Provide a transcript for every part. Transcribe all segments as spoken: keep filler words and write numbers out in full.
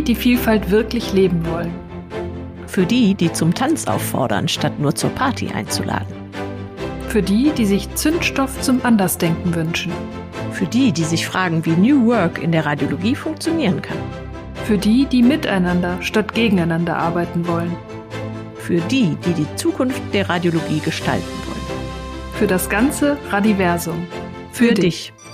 die, die Vielfalt wirklich leben wollen. Für die, die zum Tanz auffordern, statt nur zur Party einzuladen. Für die, die sich Zündstoff zum Andersdenken wünschen. Für die, die sich fragen, wie New Work in der Radiologie funktionieren kann. Für die, die miteinander statt gegeneinander arbeiten wollen. Für die, die die Zukunft der Radiologie gestalten wollen. Für das ganze Radiversum. Für, Für dich. dich.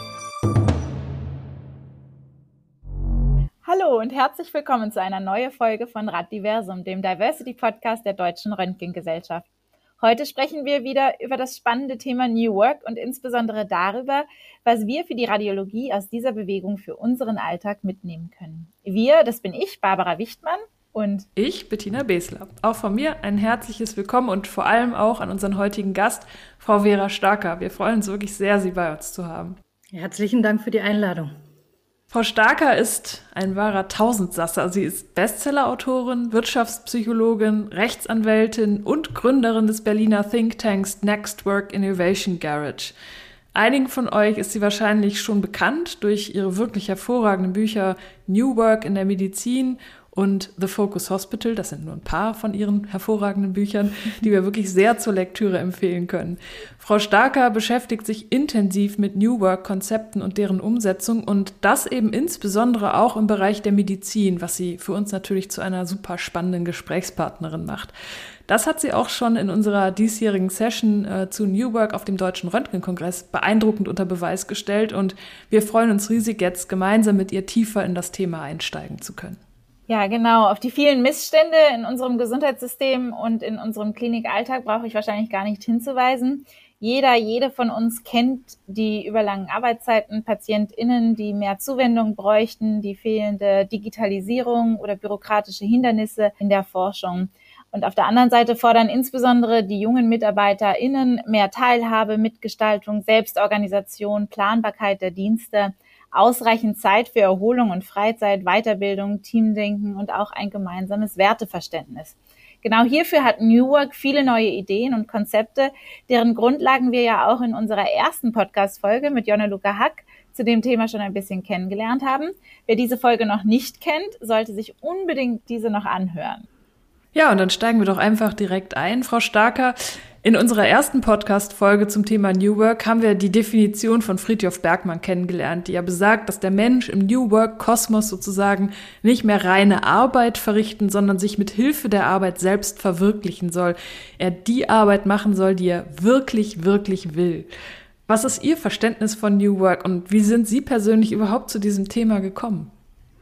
Hallo und herzlich willkommen zu einer neuen Folge von Radiversum, dem Diversity-Podcast der Deutschen Röntgengesellschaft. Heute sprechen wir wieder über das spannende Thema New Work und insbesondere darüber, was wir für die Radiologie aus dieser Bewegung für unseren Alltag mitnehmen können. Wir, das bin ich, Barbara Wichtmann, und ich, Bettina Besler. Auch von mir ein herzliches Willkommen und vor allem auch an unseren heutigen Gast, Frau Vera Starker. Wir freuen uns wirklich sehr, Sie bei uns zu haben. Herzlichen Dank für die Einladung. Frau Starker ist ein wahrer Tausendsasser. Sie ist Bestsellerautorin, Wirtschaftspsychologin, Rechtsanwältin und Gründerin des Berliner Thinktanks Next Work Innovation Garage. Einigen von euch ist sie wahrscheinlich schon bekannt durch ihre wirklich hervorragenden Bücher New Work in der Medizin und The Focus Hospital. Das sind nur ein paar von ihren hervorragenden Büchern, die wir wirklich sehr zur Lektüre empfehlen können. Frau Starker beschäftigt sich intensiv mit New Work-Konzepten und deren Umsetzung und das eben insbesondere auch im Bereich der Medizin, was sie für uns natürlich zu einer super spannenden Gesprächspartnerin macht. Das hat sie auch schon in unserer diesjährigen Session äh, zu New Work auf dem Deutschen Röntgenkongress beeindruckend unter Beweis gestellt und wir freuen uns riesig, jetzt gemeinsam mit ihr tiefer in das Thema einsteigen zu können. Ja, genau. Auf die vielen Missstände in unserem Gesundheitssystem und in unserem Klinikalltag brauche ich wahrscheinlich gar nicht hinzuweisen. Jeder, jede von uns kennt die überlangen Arbeitszeiten, PatientInnen, die mehr Zuwendung bräuchten, die fehlende Digitalisierung oder bürokratische Hindernisse in der Forschung. Und auf der anderen Seite fordern insbesondere die jungen MitarbeiterInnen mehr Teilhabe, Mitgestaltung, Selbstorganisation, Planbarkeit der Dienste, ausreichend Zeit für Erholung und Freizeit, Weiterbildung, Teamdenken und auch ein gemeinsames Werteverständnis. Genau hierfür hat New Work viele neue Ideen und Konzepte, deren Grundlagen wir ja auch in unserer ersten Podcast-Folge mit Jonna-Luca Hack zu dem Thema schon ein bisschen kennengelernt haben. Wer diese Folge noch nicht kennt, sollte sich unbedingt diese noch anhören. Ja, und dann steigen wir doch einfach direkt ein, Frau Starker. In unserer ersten Podcast-Folge zum Thema New Work haben wir die Definition von Frithjof Bergmann kennengelernt, die ja besagt, dass der Mensch im New Work-Kosmos sozusagen nicht mehr reine Arbeit verrichten, sondern sich mit Hilfe der Arbeit selbst verwirklichen soll. Er die Arbeit machen soll, die er wirklich, wirklich will. Was ist Ihr Verständnis von New Work und wie sind Sie persönlich überhaupt zu diesem Thema gekommen?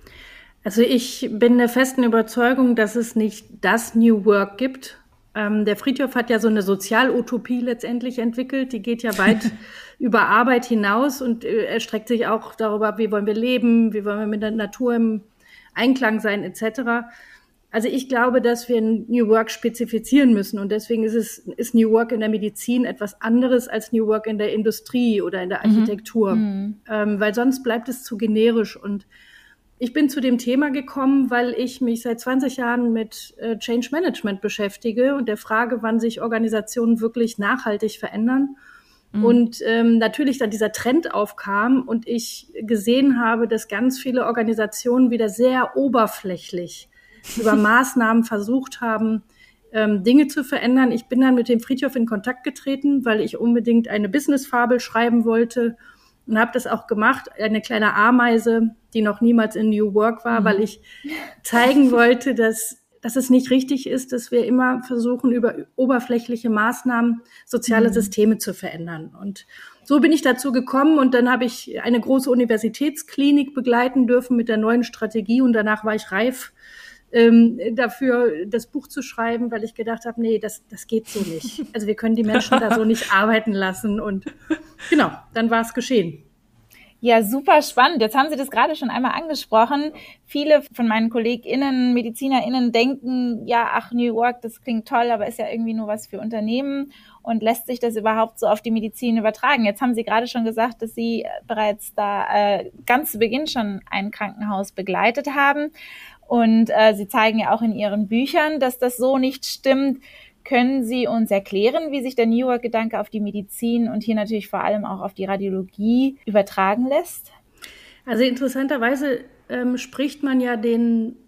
Also ich bin der festen Überzeugung, dass es nicht das New Work gibt. Ähm, der Frithjof hat ja so eine Sozialutopie letztendlich entwickelt. Die geht ja weit über Arbeit hinaus und äh, erstreckt sich auch darüber, wie wollen wir leben, wie wollen wir mit der Natur im Einklang sein et cetera. Also ich glaube, dass wir New Work spezifizieren müssen und deswegen ist es ist New Work in der Medizin etwas anderes als New Work in der Industrie oder in der Architektur, mhm. ähm, weil sonst bleibt es zu generisch. Und ich bin zu dem Thema gekommen, weil ich mich seit zwanzig Jahren mit äh, Change Management beschäftige und der Frage, wann sich Organisationen wirklich nachhaltig verändern. Mhm. Und ähm, natürlich dann dieser Trend aufkam und ich gesehen habe, dass ganz viele Organisationen wieder sehr oberflächlich über Maßnahmen versucht haben, ähm, Dinge zu verändern. Ich bin dann mit dem Frithjof in Kontakt getreten, weil ich unbedingt eine Business-Fabel schreiben wollte. Und habe das auch gemacht, eine kleine Ameise, die noch niemals in New Work war, mhm. weil ich zeigen wollte, dass, dass es nicht richtig ist, dass wir immer versuchen, über oberflächliche Maßnahmen soziale mhm. Systeme zu verändern. Und so bin ich dazu gekommen und dann habe ich eine große Universitätsklinik begleiten dürfen mit der neuen Strategie und danach war ich reif ähm, dafür, das Buch zu schreiben, weil ich gedacht habe, nee, das, das geht so nicht. Also wir können die Menschen da so nicht arbeiten lassen und genau, dann war es geschehen. Ja, super spannend. Jetzt haben Sie das gerade schon einmal angesprochen. Viele von meinen KollegInnen, MedizinerInnen denken, ja, ach, New Work, das klingt toll, aber ist ja irgendwie nur was für Unternehmen und lässt sich das überhaupt so auf die Medizin übertragen? Jetzt haben Sie gerade schon gesagt, dass Sie bereits da äh, ganz zu Beginn schon ein Krankenhaus begleitet haben und äh, Sie zeigen ja auch in Ihren Büchern, dass das so nicht stimmt. Können Sie uns erklären, wie sich der New Work-Gedanke auf die Medizin und hier natürlich vor allem auch auf die Radiologie übertragen lässt? Also interessanterweise ähm, spricht man ja den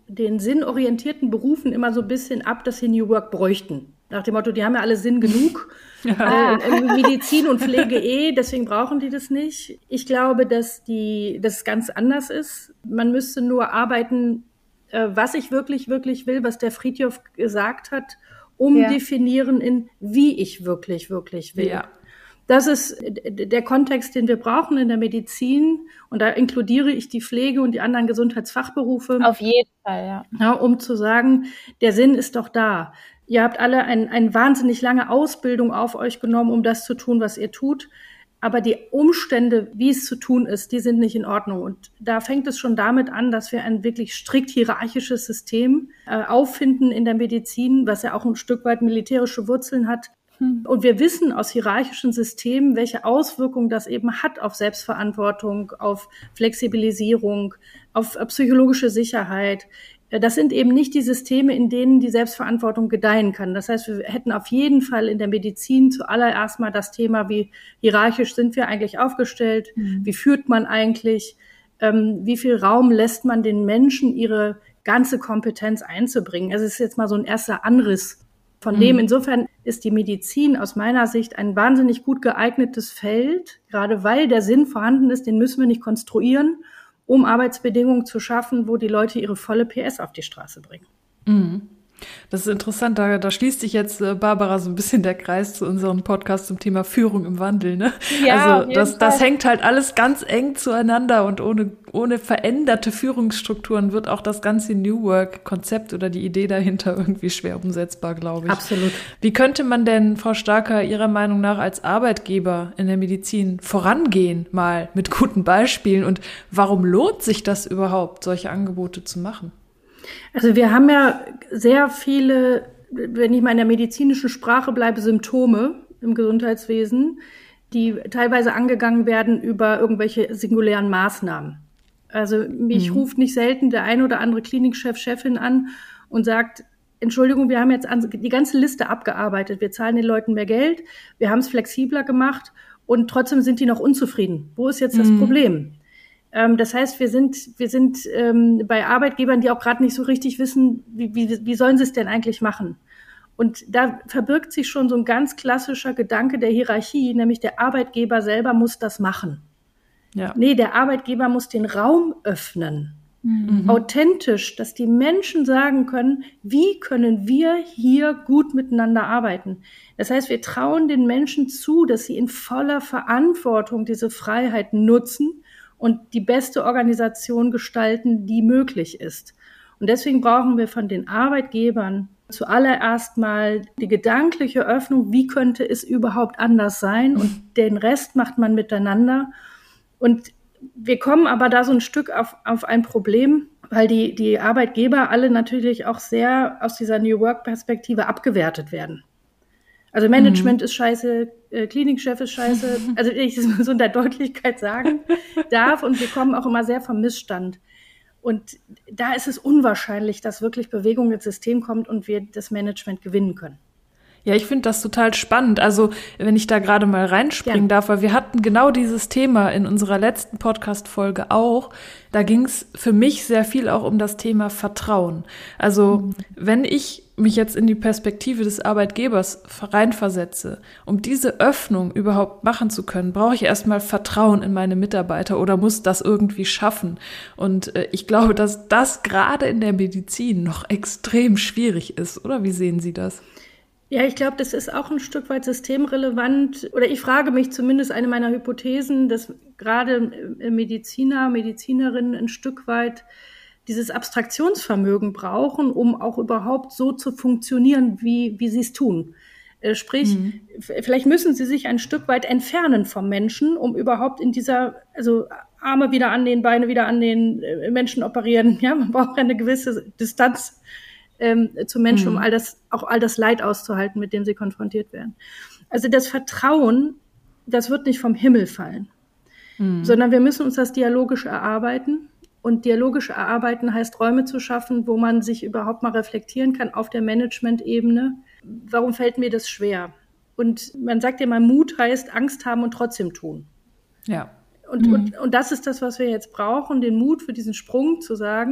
den sinnorientierten Berufen immer so ein bisschen ab, dass sie New Work bräuchten. Nach dem Motto, die haben ja alle Sinn genug. Ja. Äh, Medizin und Pflege eh, deswegen brauchen die das nicht. Ich glaube, dass die, dass es ganz anders ist. Man müsste nur arbeiten, äh, was ich wirklich, wirklich will, was der Frithjof gesagt hat, umdefinieren ja. in wie ich wirklich, wirklich will. Ja. Das ist der Kontext, den wir brauchen in der Medizin. Und da inkludiere ich die Pflege und die anderen Gesundheitsfachberufe. Auf jeden Fall, ja. ja um zu sagen, der Sinn ist doch da. Ihr habt alle ein, eine wahnsinnig lange Ausbildung auf euch genommen, um das zu tun, was ihr tut. Aber die Umstände, wie es zu tun ist, die sind nicht in Ordnung. Und da fängt es schon damit an, dass wir ein wirklich strikt hierarchisches System äh, auffinden in der Medizin, was ja auch ein Stück weit militärische Wurzeln hat. Und wir wissen aus hierarchischen Systemen, welche Auswirkungen das eben hat auf Selbstverantwortung, auf Flexibilisierung, auf psychologische Sicherheit. Das sind eben nicht die Systeme, in denen die Selbstverantwortung gedeihen kann. Das heißt, wir hätten auf jeden Fall in der Medizin zuallererst mal das Thema, wie hierarchisch sind wir eigentlich aufgestellt, mhm. wie führt man eigentlich, ähm, wie viel Raum lässt man den Menschen, ihre ganze Kompetenz einzubringen. Also es ist jetzt mal so ein erster Anriss von mhm. dem. Insofern ist die Medizin aus meiner Sicht ein wahnsinnig gut geeignetes Feld, gerade weil der Sinn vorhanden ist, den müssen wir nicht konstruieren, um Arbeitsbedingungen zu schaffen, wo die Leute ihre volle P S auf die Straße bringen. Mhm. Das ist interessant, da, da schließt sich jetzt, äh, Barbara, so ein bisschen der Kreis zu unserem Podcast zum Thema Führung im Wandel, ne? Ja, also das, das hängt halt alles ganz eng zueinander und ohne, ohne veränderte Führungsstrukturen wird auch das ganze New Work-Konzept oder die Idee dahinter irgendwie schwer umsetzbar, glaube ich. Absolut. Wie könnte man denn, Frau Starker, Ihrer Meinung nach als Arbeitgeber in der Medizin vorangehen, mal mit guten Beispielen, und warum lohnt sich das überhaupt, solche Angebote zu machen? Also wir haben ja sehr viele, wenn ich mal in der medizinischen Sprache bleibe, Symptome im Gesundheitswesen, die teilweise angegangen werden über irgendwelche singulären Maßnahmen. Also mich mhm. ruft nicht selten der ein oder andere Klinikchef, Chefin an und sagt, Entschuldigung, wir haben jetzt die ganze Liste abgearbeitet, wir zahlen den Leuten mehr Geld, wir haben es flexibler gemacht und trotzdem sind die noch unzufrieden. Wo ist jetzt das mhm. Problem? Das heißt, wir sind, wir sind ähm, bei Arbeitgebern, die auch gerade nicht so richtig wissen, wie, wie, wie sollen sie es denn eigentlich machen? Und da verbirgt sich schon so ein ganz klassischer Gedanke der Hierarchie, nämlich der Arbeitgeber selber muss das machen. Ja. Nee, der Arbeitgeber muss den Raum öffnen. Mhm. Authentisch, dass die Menschen sagen können, wie können wir hier gut miteinander arbeiten? Das heißt, wir trauen den Menschen zu, dass sie in voller Verantwortung diese Freiheit nutzen und die beste Organisation gestalten, die möglich ist. Und deswegen brauchen wir von den Arbeitgebern zuallererst mal die gedankliche Öffnung, wie könnte es überhaupt anders sein? Und den Rest macht man miteinander. Und wir kommen aber da so ein Stück auf, auf ein Problem, weil die, die Arbeitgeber alle natürlich auch sehr aus dieser New Work-Perspektive abgewertet werden. Also Management mhm. ist scheiße, äh, Klinikchef ist scheiße, also ich es so in der Deutlichkeit sagen darf, und wir kommen auch immer sehr vom Missstand. Und da ist es unwahrscheinlich, dass wirklich Bewegung ins System kommt und wir das Management gewinnen können. Ja, ich finde das total spannend. Also, wenn ich da gerade mal reinspringen ja. darf, weil wir hatten genau dieses Thema in unserer letzten Podcast-Folge auch. Da ging es für mich sehr viel auch um das Thema Vertrauen. Also, mhm. wenn ich mich jetzt in die Perspektive des Arbeitgebers reinversetze, um diese Öffnung überhaupt machen zu können, brauche ich erstmal Vertrauen in meine Mitarbeiter oder muss das irgendwie schaffen. Und äh, ich glaube, dass das gerade in der Medizin noch extrem schwierig ist. Oder wie sehen Sie das? Ja, ich glaube, das ist auch ein Stück weit systemrelevant. Oder ich frage mich zumindest, eine meiner Hypothesen, dass gerade Mediziner, Medizinerinnen ein Stück weit dieses Abstraktionsvermögen brauchen, um auch überhaupt so zu funktionieren, wie, wie sie es tun. Äh, sprich, mhm. vielleicht müssen sie sich ein Stück weit entfernen vom Menschen, um überhaupt in dieser, also Arme wieder annähen, Beine wieder annähen, äh, Menschen operieren. Ja, man braucht eine gewisse Distanz ähm, zu Menschen, mhm. um all das, auch all das Leid auszuhalten, mit dem sie konfrontiert werden. Also das Vertrauen, das wird nicht vom Himmel fallen, mhm. sondern wir müssen uns das dialogisch erarbeiten. Und dialogisch erarbeiten heißt, Räume zu schaffen, wo man sich überhaupt mal reflektieren kann auf der Management-Ebene. Warum fällt mir das schwer? Und man sagt ja mal, Mut heißt Angst haben und trotzdem tun. Ja. Und, mhm. und, und das ist das, was wir jetzt brauchen, den Mut für diesen Sprung zu sagen,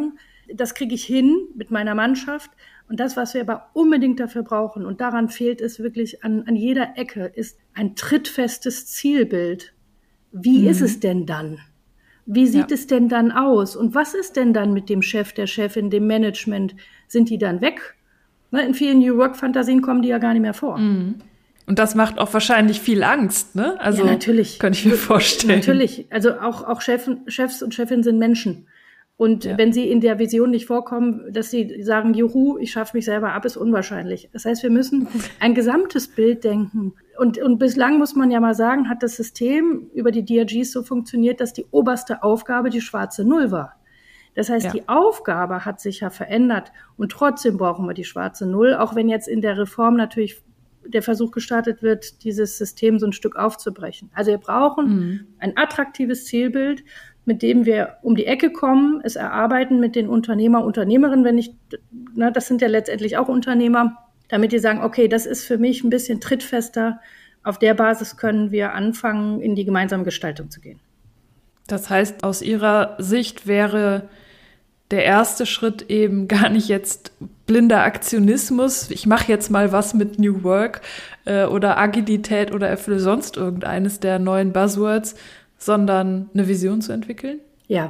das kriege ich hin mit meiner Mannschaft. Und das, was wir aber unbedingt dafür brauchen, und daran fehlt es wirklich an, an jeder Ecke, ist ein trittfestes Zielbild. Wie mhm. ist es denn dann? Wie sieht ja. es denn dann aus? Und was ist denn dann mit dem Chef, der Chefin, dem Management? Sind die dann weg? Ne, in vielen New Work-Fantasien kommen die ja gar nicht mehr vor. Mhm. Und das macht auch wahrscheinlich viel Angst, ne? Also, ja, natürlich. Kann ich mir vorstellen. Natürlich. Also auch, auch Chef, Chefs und Chefinnen sind Menschen. Und ja. wenn sie in der Vision nicht vorkommen, dass sie sagen, juhu, ich schaffe mich selber ab, ist unwahrscheinlich. Das heißt, wir müssen ein gesamtes Bild denken. Und, und bislang muss man ja mal sagen, hat das System über die D R Gs so funktioniert, dass die oberste Aufgabe die schwarze Null war. Das heißt, ja. die Aufgabe hat sich ja verändert. Und trotzdem brauchen wir die schwarze Null, auch wenn jetzt in der Reform natürlich der Versuch gestartet wird, dieses System so ein Stück aufzubrechen. Also wir brauchen mhm. ein attraktives Zielbild, mit dem wir um die Ecke kommen, es erarbeiten mit den Unternehmer, Unternehmerinnen, wenn nicht, na, das sind ja letztendlich auch Unternehmer, damit die sagen, okay, das ist für mich ein bisschen trittfester. Auf der Basis können wir anfangen, in die gemeinsame Gestaltung zu gehen. Das heißt, aus Ihrer Sicht wäre der erste Schritt eben gar nicht jetzt blinder Aktionismus, ich mache jetzt mal was mit New Work äh, oder Agilität oder erfülle sonst irgendeines der neuen Buzzwords, sondern eine Vision zu entwickeln? Ja.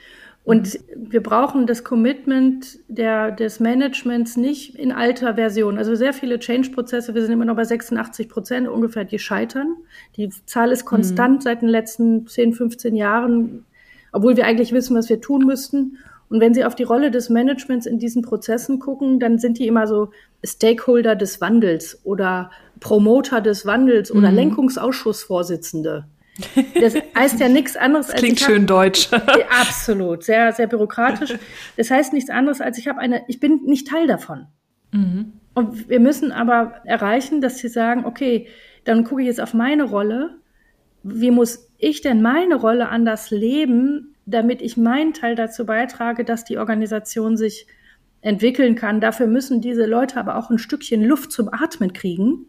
Und mhm. wir brauchen das Commitment der, des Managements nicht in alter Version. Also sehr viele Change-Prozesse, wir sind immer noch bei sechsundachtzig Prozent ungefähr, die scheitern. Die Zahl ist konstant mhm. seit den letzten zehn, fünfzehn Jahren, obwohl wir eigentlich wissen, was wir tun müssten. Und wenn Sie auf die Rolle des Managements in diesen Prozessen gucken, dann sind die immer so Stakeholder des Wandels oder Promoter des Wandels oder mhm. Lenkungsausschussvorsitzende. Das heißt ja nichts anderes das als klingt ich schön hab, deutsch. Absolut, sehr, sehr bürokratisch. Das heißt nichts anderes als ich habe eine, ich bin nicht Teil davon. Mhm. Und wir müssen aber erreichen, dass Sie sagen, okay, dann gucke ich jetzt auf meine Rolle. Wie muss ich denn meine Rolle anders leben, damit ich meinen Teil dazu beitrage, dass die Organisation sich entwickeln kann? Dafür müssen diese Leute aber auch ein Stückchen Luft zum Atmen kriegen.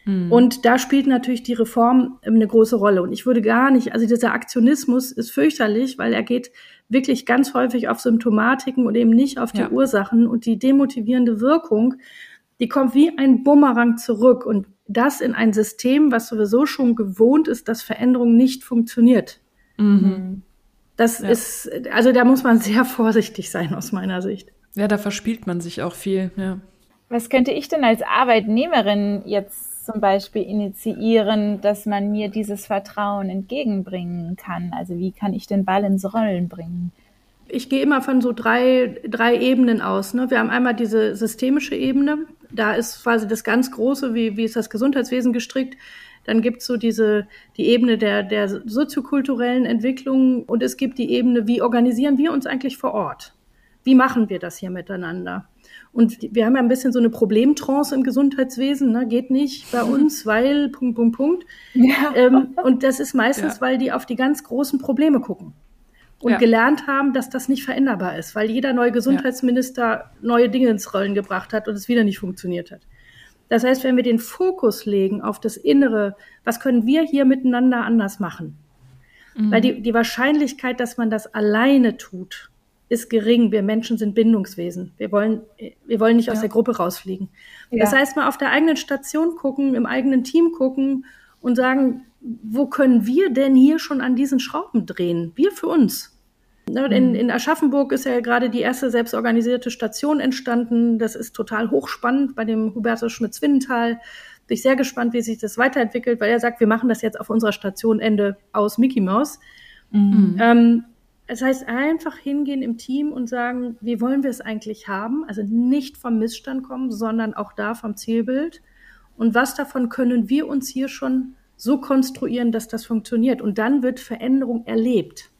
Und da spielt natürlich die Reform eine große Rolle. Und ich würde gar nicht, also dieser Aktionismus ist fürchterlich, weil er geht wirklich ganz häufig auf Symptomatiken und eben nicht auf die ja. Ursachen. Und die demotivierende Wirkung, die kommt wie ein Bumerang zurück. Und das in ein System, was sowieso schon gewohnt ist, dass Veränderung nicht funktioniert. Mhm. Das ja. ist, also da muss man sehr vorsichtig sein aus meiner Sicht. Ja, da verspielt man sich auch viel, ja. Was könnte ich denn als Arbeitnehmerin jetzt zum Beispiel initiieren, dass man mir dieses Vertrauen entgegenbringen kann? Also wie kann ich den Ball ins Rollen bringen? Ich gehe immer von so drei, drei Ebenen aus. Ne? Wir haben einmal diese systemische Ebene. Da ist quasi das ganz Große, wie, wie ist das Gesundheitswesen gestrickt. Dann gibt es so diese, die Ebene der, der soziokulturellen Entwicklung. Und es gibt die Ebene, wie organisieren wir uns eigentlich vor Ort? Wie machen wir das hier miteinander? Und wir haben ja ein bisschen so eine Problemtrance im Gesundheitswesen, ne? Geht nicht bei uns, weil, Punkt, Punkt, Punkt. Ja. Ähm, und das ist meistens, ja. weil die auf die ganz großen Probleme gucken und ja. gelernt haben, dass das nicht veränderbar ist, weil jeder neue Gesundheitsminister ja. neue Dinge ins Rollen gebracht hat und es wieder nicht funktioniert hat. Das heißt, wenn wir den Fokus legen auf das Innere, was können wir hier miteinander anders machen? Mhm. Weil die, die Wahrscheinlichkeit, dass man das alleine tut, ist gering. Wir Menschen sind Bindungswesen. Wir wollen, wir wollen nicht ja. aus der Gruppe rausfliegen. Ja. Das heißt, mal auf der eigenen Station gucken, im eigenen Team gucken und sagen, wo können wir denn hier schon an diesen Schrauben drehen? Wir für uns. In, in Aschaffenburg ist ja gerade die erste selbstorganisierte Station entstanden. Das ist total hochspannend bei dem Hubertus Schmitz-Winenthal. Bin ich sehr gespannt, wie sich das weiterentwickelt, weil er sagt, wir machen das jetzt auf unserer Station Ende aus Mickey Mouse. Mhm. Ähm, Das heißt, einfach hingehen im Team und sagen, wie wollen wir es eigentlich haben? Also nicht vom Missstand kommen, sondern auch da vom Zielbild. Und was davon können wir uns hier schon so konstruieren, dass das funktioniert? Und dann wird Veränderung erlebt.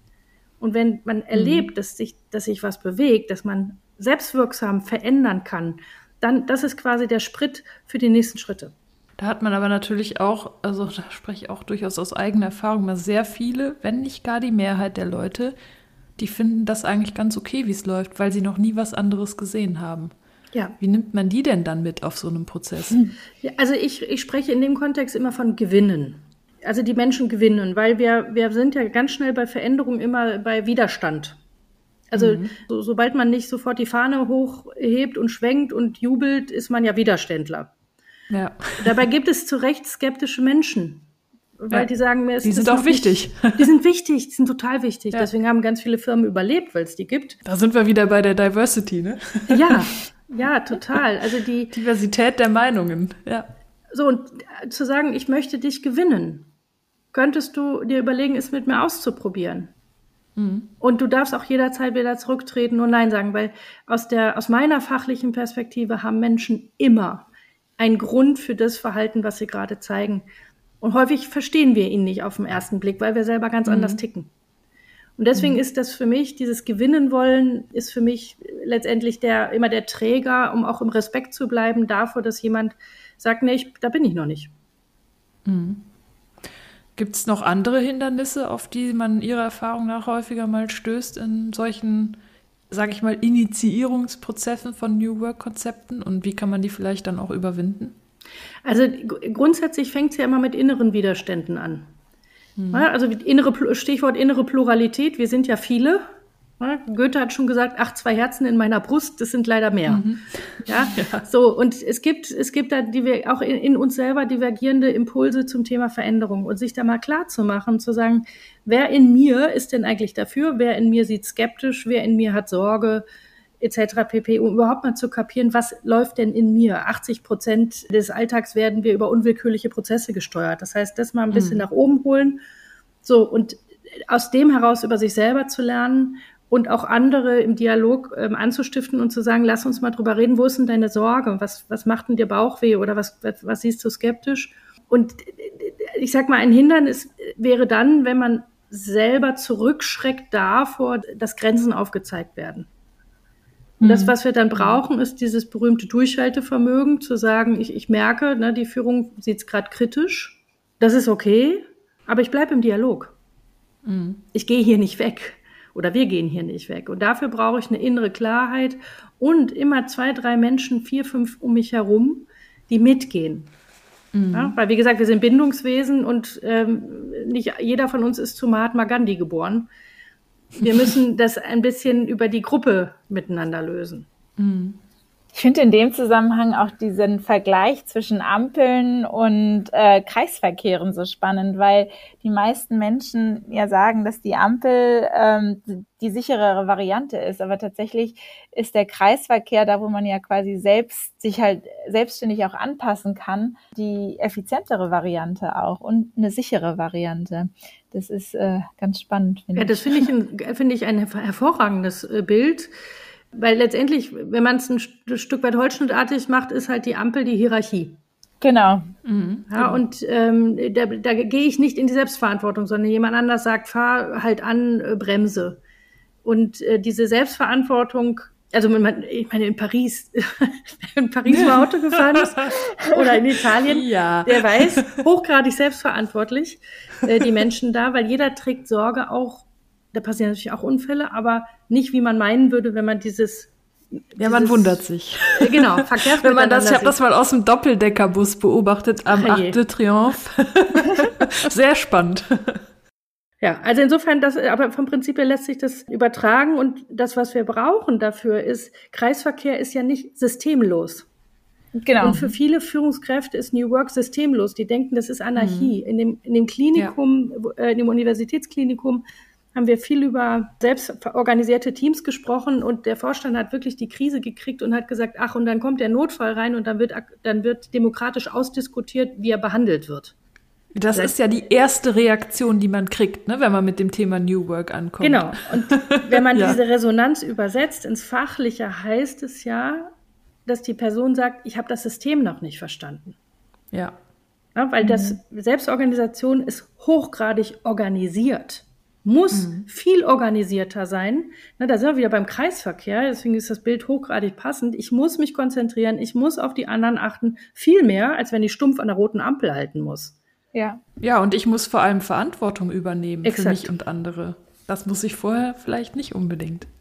Und wenn man erlebt, mhm. dass sich, dass sich was bewegt, dass man selbstwirksam verändern kann, dann, das ist quasi der Sprit für die nächsten Schritte. Da hat man aber natürlich auch, also da spreche ich auch durchaus aus eigener Erfahrung, mal sehr viele, wenn nicht gar die Mehrheit der Leute, die finden das eigentlich ganz okay, wie es läuft, weil sie noch nie was anderes gesehen haben. Ja. Wie nimmt man die denn dann mit auf so einem Prozess? Ja, also ich, ich spreche in dem Kontext immer von Gewinnen. Also die Menschen gewinnen, weil wir, wir sind ja ganz schnell bei Veränderung immer bei Widerstand. Also Mhm. so, sobald man nicht sofort die Fahne hochhebt und schwenkt und jubelt, ist man ja Widerständler. Ja. Dabei gibt es zu Recht skeptische Menschen, weil Ja. die sagen, mir ist Die das sind auch noch nicht- wichtig. Die sind wichtig, die sind total wichtig. Ja. Deswegen haben ganz viele Firmen überlebt, weil es die gibt. Da sind wir wieder bei der Diversity, ne? Ja, ja, total. Also die, Diversität der Meinungen, ja. so und zu sagen, ich möchte dich gewinnen, könntest du dir überlegen, es mit mir auszuprobieren. Mhm. Und du darfst auch jederzeit wieder zurücktreten und Nein sagen, weil aus der, aus meiner fachlichen Perspektive haben Menschen immer einen Grund für das Verhalten, was sie gerade zeigen. Und häufig verstehen wir ihn nicht auf den ersten Blick, weil wir selber ganz Mhm. anders ticken. Und deswegen ist das für mich, dieses Gewinnen wollen, ist für mich letztendlich der, immer der Träger, um auch im Respekt zu bleiben davor, dass jemand sagt, nee, ich, da bin ich noch nicht. Gibt es noch andere Hindernisse, auf die man Ihrer Erfahrung nach häufiger mal stößt in solchen, sage ich mal, Initiierungsprozessen von New Work-Konzepten? Und wie kann man die vielleicht dann auch überwinden? Also g- grundsätzlich fängt es ja immer mit inneren Widerständen an. Ja, also wie innere, Pl- Stichwort innere Pluralität, wir sind ja viele. Ja, Goethe hat schon gesagt, ach, zwei Herzen in meiner Brust, das sind leider mehr. Ja, so, und es gibt, es gibt da die, auch in, in uns selber divergierende Impulse zum Thema Veränderung und sich da mal klar zu machen, zu sagen, wer in mir ist denn eigentlich dafür, wer in mir sieht skeptisch, wer in mir hat Sorge, et cetera pp., um überhaupt mal zu kapieren, was läuft denn in mir? achtzig Prozent des Alltags werden wir über unwillkürliche Prozesse gesteuert. Das heißt, das mal ein bisschen nach oben holen, so, und aus dem heraus über sich selber zu lernen und auch andere im Dialog ähm, anzustiften und zu sagen, lass uns mal drüber reden, wo ist denn deine Sorge? Was, was macht denn dir Bauchweh oder was, was, was siehst du skeptisch? Und ich sag mal, ein Hindernis wäre dann, wenn man selber zurückschreckt davor, dass Grenzen aufgezeigt werden. Und das, was wir dann brauchen, ist dieses berühmte Durchhaltevermögen, zu sagen, ich, ich merke, ne, die Führung sieht es gerade kritisch, das ist okay, aber ich bleibe im Dialog. Mhm. Ich gehe hier nicht weg oder wir gehen hier nicht weg. Und dafür brauche ich eine innere Klarheit und immer zwei, drei Menschen, vier, fünf um mich herum, die mitgehen. Mhm. Ja, weil, wie gesagt, wir sind Bindungswesen und ähm, nicht jeder von uns ist zu Mahatma Gandhi geboren. Wir müssen das ein bisschen über die Gruppe miteinander lösen. Ich finde in dem Zusammenhang auch diesen Vergleich zwischen Ampeln und äh, Kreisverkehren so spannend, weil die meisten Menschen ja sagen, dass die Ampel ähm, die sicherere Variante ist. Aber tatsächlich ist der Kreisverkehr, da wo man ja quasi selbst sich halt selbstständig auch anpassen kann, die effizientere Variante auch und eine sichere Variante. Das ist äh, ganz spannend, finde Ja, ich. das finde ich, ein, finde ich ein hervorragendes äh, Bild. Weil letztendlich, wenn man es ein Stück weit holzschnittartig macht, ist halt die Ampel die Hierarchie. Genau. Mhm. Ja, und ähm, da, da gehe ich nicht in die Selbstverantwortung, sondern jemand anders sagt, fahr halt an, äh, bremse. Und äh, diese Selbstverantwortung, also man, ich meine in Paris, wer in Paris mal Auto gefahren ist oder in Italien, Ja. der weiß, hochgradig selbstverantwortlich äh, die Menschen da, weil jeder trägt Sorge auch. Da passieren natürlich auch Unfälle, aber nicht, wie man meinen würde, wenn man dieses... Ja, man dieses, wundert sich. äh, Genau, Verkehrsmiteinander Wenn man das, ich habe sieht. das mal aus dem Doppeldeckerbus beobachtet am Ach je. Arc de Triomphe. Sehr spannend. Ja, also insofern, das, aber vom Prinzip her lässt sich das übertragen und das, was wir brauchen dafür ist, Kreisverkehr ist ja nicht systemlos. Genau. Und für viele Führungskräfte ist New Work systemlos. Die denken, das ist Anarchie. In dem, in dem Klinikum, äh, in dem Universitätsklinikum haben wir viel über selbstorganisierte Teams gesprochen und der Vorstand hat wirklich die Krise gekriegt und hat gesagt, ach, und dann kommt der Notfall rein und dann wird, dann wird demokratisch ausdiskutiert, wie er behandelt wird. Das Vielleicht- ist ja die erste Reaktion, die man kriegt, ne, wenn man mit dem Thema New Work ankommt. Genau. Und wenn man Ja. diese Resonanz übersetzt ins Fachliche, heißt es ja, dass die Person sagt, ich habe das System noch nicht verstanden. Ja. Ja, weil das Selbstorganisation ist hochgradig organisiert. Muss viel organisierter sein. Na, da sind wir wieder beim Kreisverkehr, deswegen ist das Bild hochgradig passend. Ich muss mich konzentrieren, ich muss auf die anderen achten, viel mehr, als wenn ich stumpf an der roten Ampel halten muss. Ja. Ja, und ich muss vor allem Verantwortung übernehmen für Exakt. mich und andere. Das muss ich vorher vielleicht nicht unbedingt.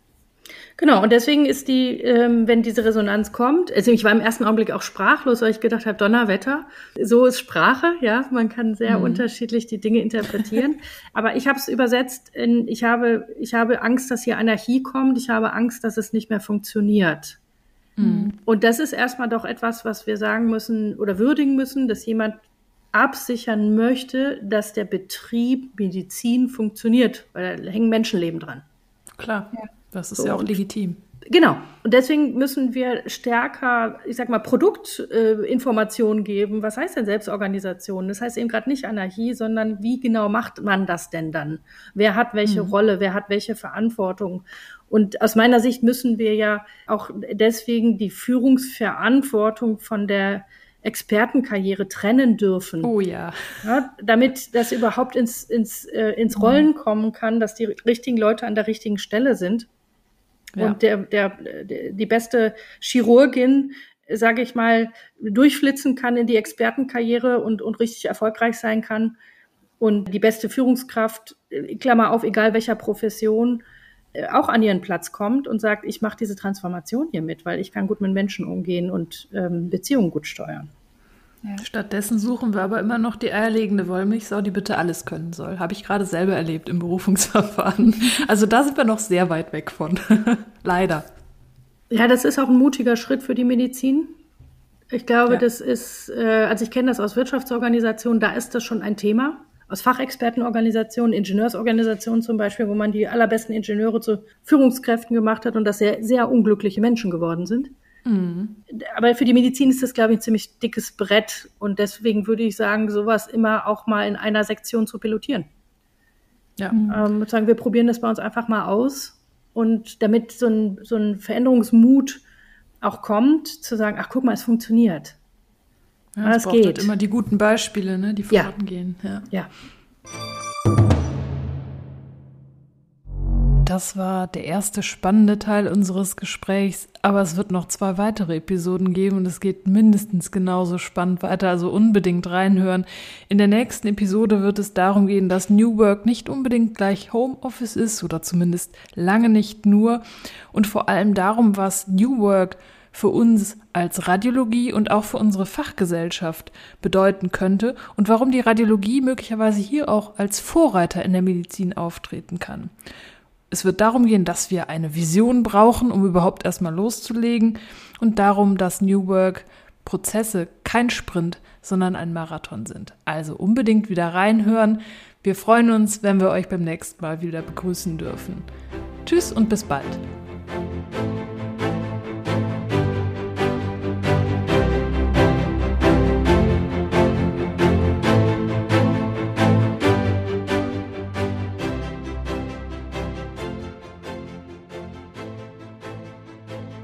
Genau, und deswegen ist die, ähm, wenn diese Resonanz kommt, also ich war im ersten Augenblick auch sprachlos, weil ich gedacht habe, Donnerwetter, so ist Sprache, ja, man kann sehr mhm. unterschiedlich die Dinge interpretieren, aber ich habe es übersetzt in, ich habe, ich habe Angst, dass hier Anarchie kommt, ich habe Angst, dass es nicht mehr funktioniert. Mhm. Und das ist erstmal doch etwas, was wir sagen müssen oder würdigen müssen, dass jemand absichern möchte, dass der Betrieb Medizin funktioniert, weil da hängen Menschenleben dran. Klar, ja. Das ist so, ja auch legitim. Genau. Und deswegen müssen wir stärker, ich sag mal, Produktinformationen äh, geben. Was heißt denn Selbstorganisation? Das heißt eben gerade nicht Anarchie, sondern wie genau macht man das denn dann? Wer hat welche mhm. Rolle? Wer hat welche Verantwortung? Und aus meiner Sicht müssen wir ja auch deswegen die Führungsverantwortung von der Expertenkarriere trennen dürfen. Oh ja. Ja, damit das überhaupt ins, ins, äh, ins Rollen kommen kann, dass die richtigen Leute an der richtigen Stelle sind. Ja. Und der, der, der, die beste Chirurgin, sage ich mal, durchflitzen kann in die Expertenkarriere und, und richtig erfolgreich sein kann. Und die beste Führungskraft, Klammer auf, egal welcher Profession, auch an ihren Platz kommt und sagt, ich mache diese Transformation hier mit, weil ich kann gut mit Menschen umgehen und ähm, Beziehungen gut steuern. Ja. Stattdessen suchen wir aber immer noch die eierlegende Wollmilchsau, die bitte alles können soll. Habe ich gerade selber erlebt im Berufungsverfahren. Also da sind wir noch sehr weit weg von. Leider. Ja, das ist auch ein mutiger Schritt für die Medizin. Ich glaube, ja. das ist, äh, also ich kenne das aus Wirtschaftsorganisationen, da ist das schon ein Thema. Aus Fachexpertenorganisationen, Ingenieursorganisationen zum Beispiel, wo man die allerbesten Ingenieure zu Führungskräften gemacht hat und das sehr, sehr unglückliche Menschen geworden sind. Mhm. Aber für die Medizin ist das, glaube ich, ein ziemlich dickes Brett. Und deswegen würde ich sagen, sowas immer auch mal in einer Sektion zu pilotieren. Ja. Ähm, sagen, wir probieren das bei uns einfach mal aus. Und damit so ein, so ein Veränderungsmut auch kommt, zu sagen, ach, guck mal, es funktioniert. Ja, es braucht geht. Halt immer die guten Beispiele, ne, die vorangehen. Ja. ja. Das war der erste spannende Teil unseres Gesprächs, aber es wird noch zwei weitere Episoden geben und es geht mindestens genauso spannend weiter, also unbedingt reinhören. In der nächsten Episode wird es darum gehen, dass New Work nicht unbedingt gleich Homeoffice ist oder zumindest lange nicht nur und vor allem darum, was New Work für uns als Radiologie und auch für unsere Fachgesellschaft bedeuten könnte und warum die Radiologie möglicherweise hier auch als Vorreiter in der Medizin auftreten kann. Es wird darum gehen, dass wir eine Vision brauchen, um überhaupt erstmal loszulegen und darum, dass New Work Prozesse kein Sprint, sondern ein Marathon sind. Also unbedingt wieder reinhören. Wir freuen uns, wenn wir euch beim nächsten Mal wieder begrüßen dürfen. Tschüss und bis bald.